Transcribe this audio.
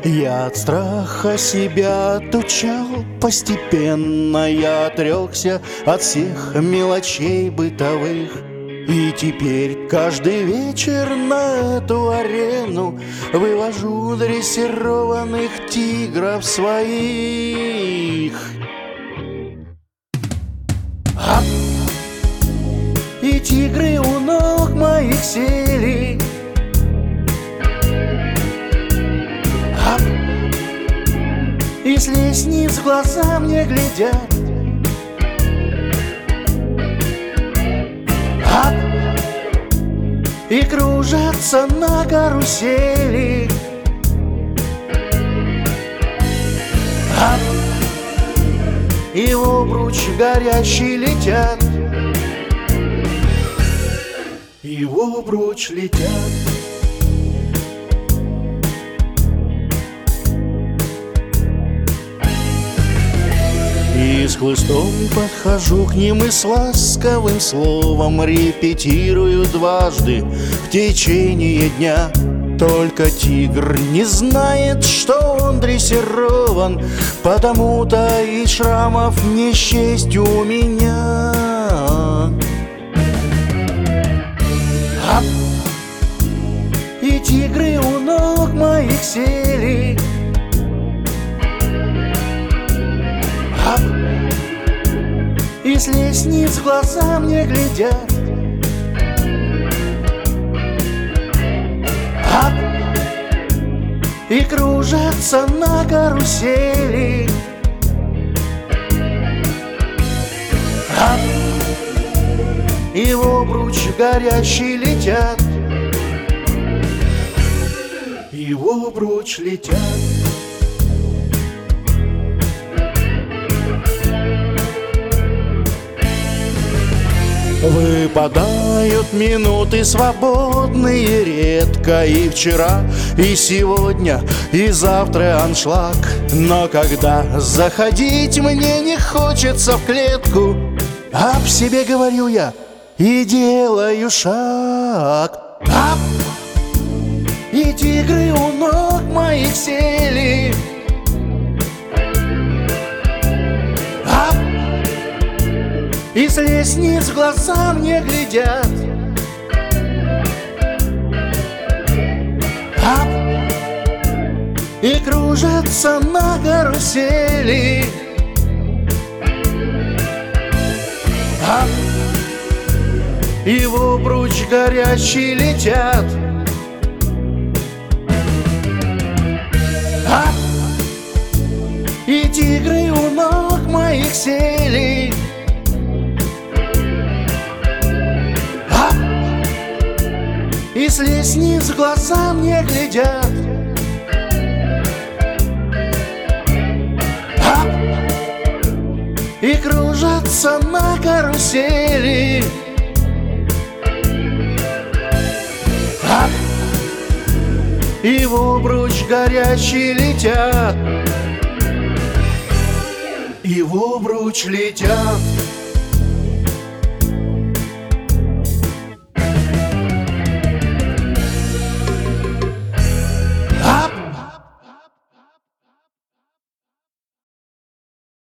Я от страха себя отучал, постепенно я отрекся от всех мелочей бытовых. И теперь каждый вечер на эту арену вывожу дрессированных тигров своих. Ап! И тигры у ног моих сели. Ап! И с лестниц в глаза мне глядят. Ап! И кружатся на карусели. Ап! И в обруч горящий летят. И в обруч летят. И с хлыстом подхожу к ним и с ласковым словом репетирую дважды в течение дня. Только тигр не знает, что он дрессирован, потому-то и шрамов не счесть у меня. Ап! И тигры у ног моих сели. Ап! И с лестниц в глаза мне глядят. Ап! И кружатся на карусели. Ап! И в обруч горящий летят. И в обруч летят. Выпадают минуты свободные редко. И вчера, и сегодня, и завтра аншлаг. Но когда заходить мне не хочется в клетку, об себе говорю я и делаю шаг. Ап! И тигры у ног моих сели. Ап! И с лестниц в глаза мне глядят. Ап! И кружатся на карусели. Ап! И в обруч горящий летят. Ап! И тигры у ног моих сели. Ап! И с лестниц в глаза мне глядят. Ап! И кружатся на карусели. Ап! И в обруч горящий летят. И в обруч летят.